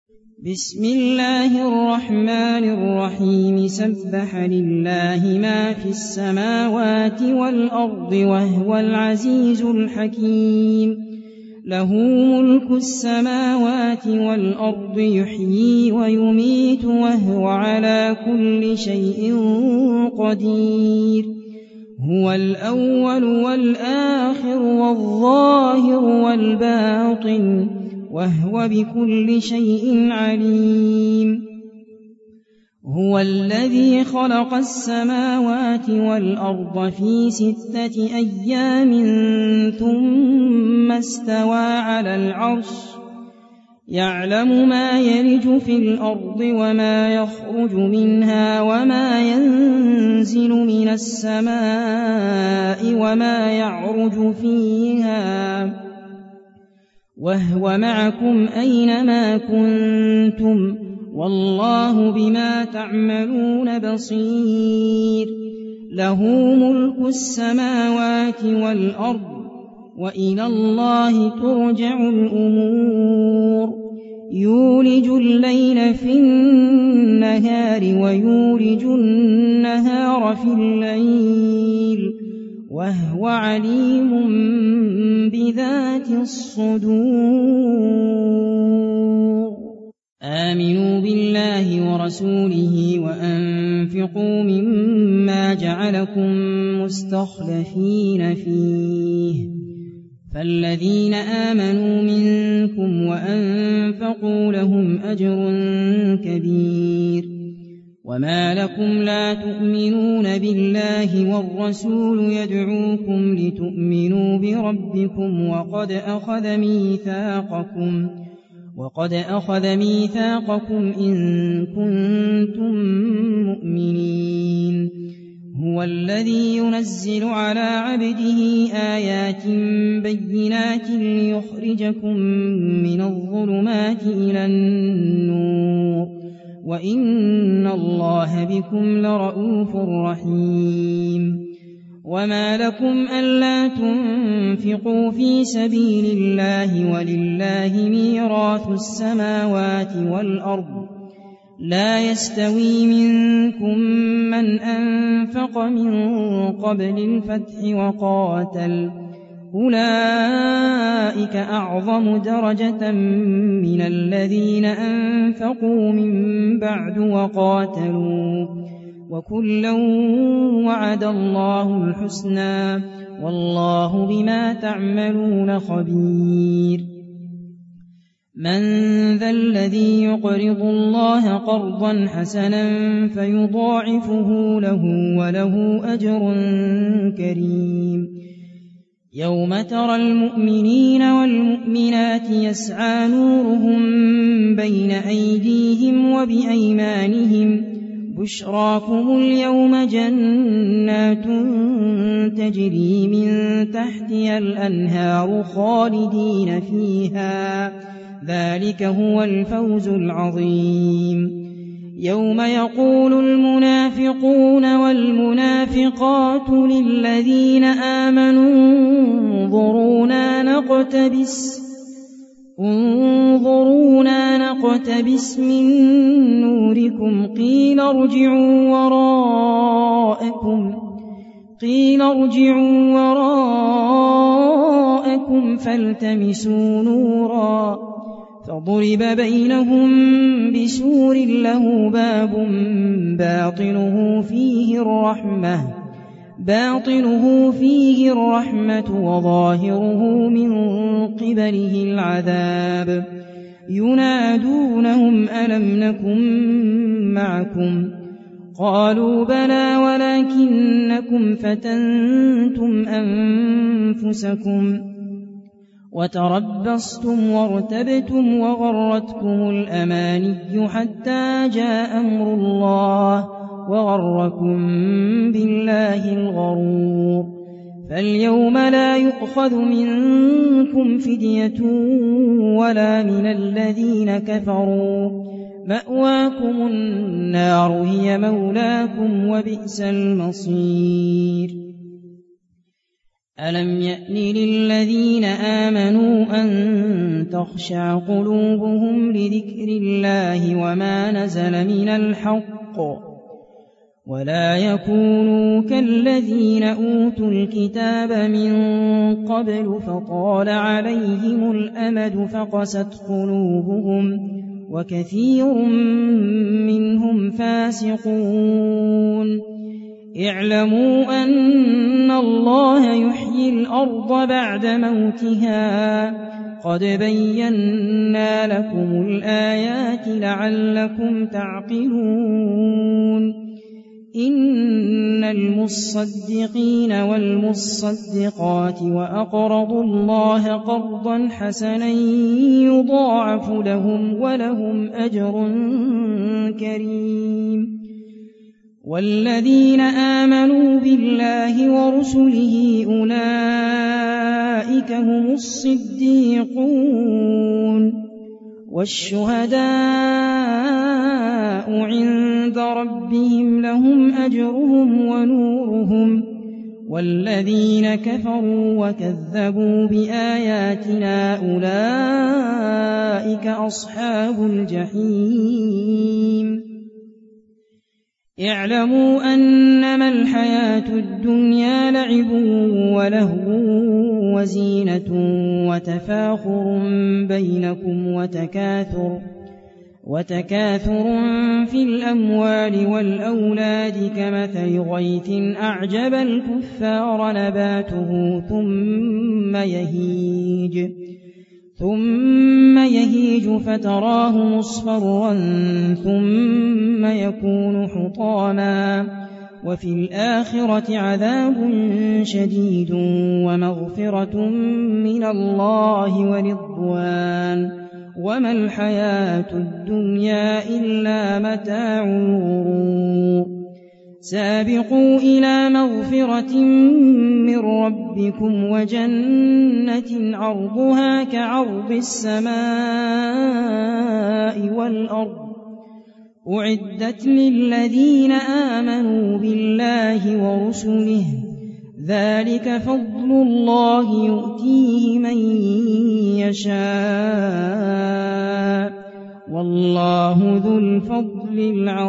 بسم الله الرحمن الرحيم سبح لله ما في السماوات والأرض وهو العزيز الحكيم له ملك السماوات والأرض يحيي ويميت وهو على كل شيء قدير هو الأول والآخر والظاهر والباطن وهو بكل شيء عليم هو الذي خلق السماوات والأرض في 6 أيام ثم استوى على العرش يعلم ما يلج في الأرض وما يخرج منها وما ينزل من السماء وما يعرج فيها وهو معكم أينما كنتم والله بما تعملون بصير له ملك السماوات والأرض وإلى الله ترجع الأمور يولج الليل في النهار ويولج النهار في الليل وهو عليم بذات الصدور آمنوا بالله ورسوله وأنفقوا مما جعلكم مستخلفين فيه فالذين آمنوا منكم وأنفقوا لهم أجر كبير وما لكم لا تؤمنون بالله والرسول يدعوكم لتؤمنوا بربكم وقد أخذ ميثاقكم إن كنتم مؤمنين هو الذي ينزل على عبده آيات بينات ليخرجكم من الظلمات إلى النور وإن الله بكم لرءوف رحيم وما لكم ألا تنفقوا في سبيل الله ولله ميراث السماوات والأرض لا يستوي منكم من أنفق من قبل الفتح وقاتل أولئك أعظم درجة من الذين أنفقوا من بعد وقاتلوا وكلا وعد الله الحسنى والله بما تعملون خبير من ذا الذي يقرض الله قرضا حسنا فيضاعفه له وله أجر كريم يوم ترى المؤمنين والمؤمنات يسعى نورهم بين أيديهم وبأيمانهم بشراكم اليوم جنات تجري من تحتها الأنهار خالدين فيها ذلك هو الفوز العظيم يوم يقول المنافقون والمنافقات للذين آمنوا انظرونا نقتبس من نوركم قيل ارجعوا وراءكم فالتمسوا نورا فضرب بينهم بسور له باب باطنه فيه الرحمة وظاهره من قبله العذاب ينادونهم ألم نكن معكم قالوا بلى ولكنكم فتنتم أنفسكم وتربصتم وارتبتم وغرتكم الأماني حتى جاء أمر الله وغركم بالله الغرور فاليوم لا يؤخذ منكم فدية ولا من الذين كفروا مأواكم النار هي مولاكم وبئس المصير ألم يأن للذين آمنوا أن تخشع قلوبهم لذكر الله وما نزل من الحق ولا يكونوا كالذين أوتوا الكتاب من قبل فطال عليهم الأمد فقست قلوبهم وكثير منهم فاسقون اعلموا أن الله يحيي الأرض بعد موتها قد بينا لكم الآيات لعلكم تعقلون إن المصدقين والمصدقات وأقرضوا الله قرضا حسنا يضاعف لهم ولهم أجر كريم والذين آمنوا بالله ورسله أولئك هم الصديقون والشهداء عند ربهم لهم أجرهم ونورهم والذين كفروا وكذبوا بآياتنا أولئك أصحاب الجحيم اعلموا أنما الحياة الدنيا لعب ولهو وزينة وتفاخر بينكم وتكاثر في الأموال والأولاد كمثل غيث أعجب الكفار نباته ثم يهيج فتراه مصفرا ثم يكون حطاما وفي الآخرة عذاب شديد ومغفرة من الله ورضوان وما الحياة الدنيا إلا متاع الغرور سابقوا إلى مغفرة من ربكم وجنة عرضها كعرض السماء والأرض أعدت للذين آمنوا بالله ورسله ذلك فضل الله يؤتيه من يشاء والله ذو الفضل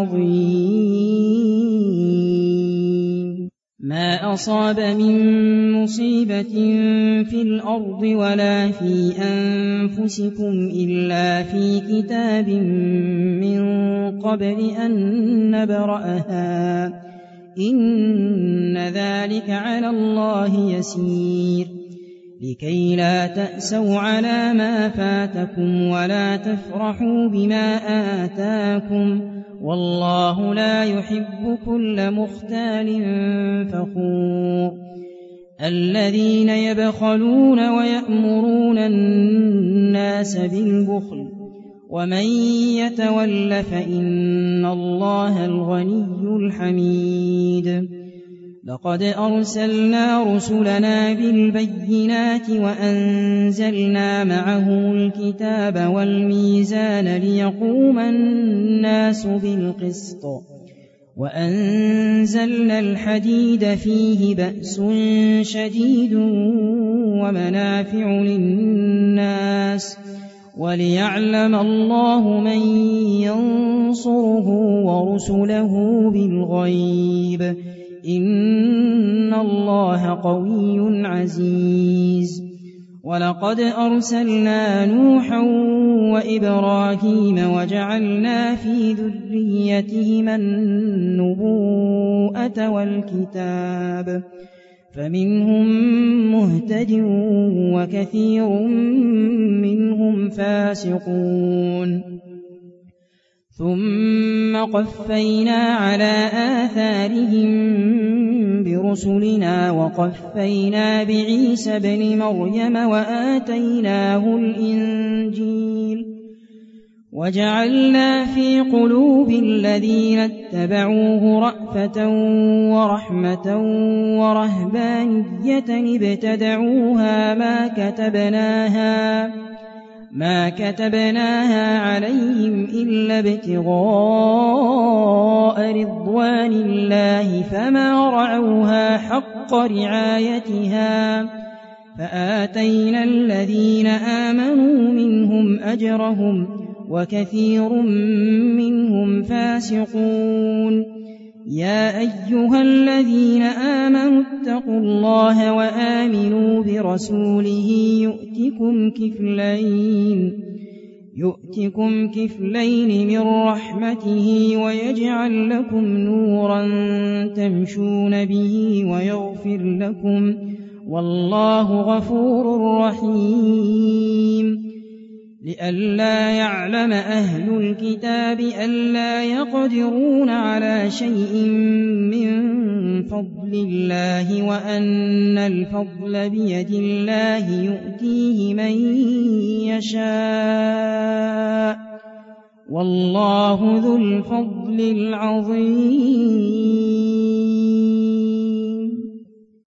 العظيم ما أصاب من مصيبة في الأرض ولا في أنفسكم إلا في كتاب من قبل أن نبرأها إن ذلك على الله يسير لكي لا تأسوا على ما فاتكم ولا تفرحوا بما آتاكم والله لا يحب كل مختال فخور الذين يبخلون ويأمرون الناس بالبخل ومن يتول فإن الله الغني الحميد لقد أرسلنا رسلنا بالبينات وأنزلنا معهم الكتاب والميزان ليقوم الناس بالقسط وأنزلنا الحديد فيه بأس شديد ومنافع للناس وليعلم الله من ينصره ورسله بالغيب إن الله قوي عزيز ولقد أرسلنا نوحا وإبراهيم وجعلنا في ذريتهما النبوءة والكتاب فمنهم مهتد وكثير منهم فاسقون ثم قفينا على آثارهم برسلنا وقفينا بعيسى بن مريم وآتيناه الإنجيل وجعلنا في قلوب الذين اتبعوه رأفة ورحمة ورهبانية ابتدعوها ما كتبناها عليهم إلا ابتغاء رضوان الله فما رعوها حق رعايتها فآتينا الذين آمنوا منهم أجرهم وكثير منهم فاسقون يا أيها الذين آمنوا اتقوا الله وآمنوا برسوله يؤتكم كفلين من رحمته ويجعل لكم نورا تمشون به ويغفر لكم والله غفور رحيم لئلا يعلم أهل الكتاب ألا يقدرون على شيء من فضل الله وأن الفضل بيد الله يؤتيه من يشاء والله ذو الفضل العظيم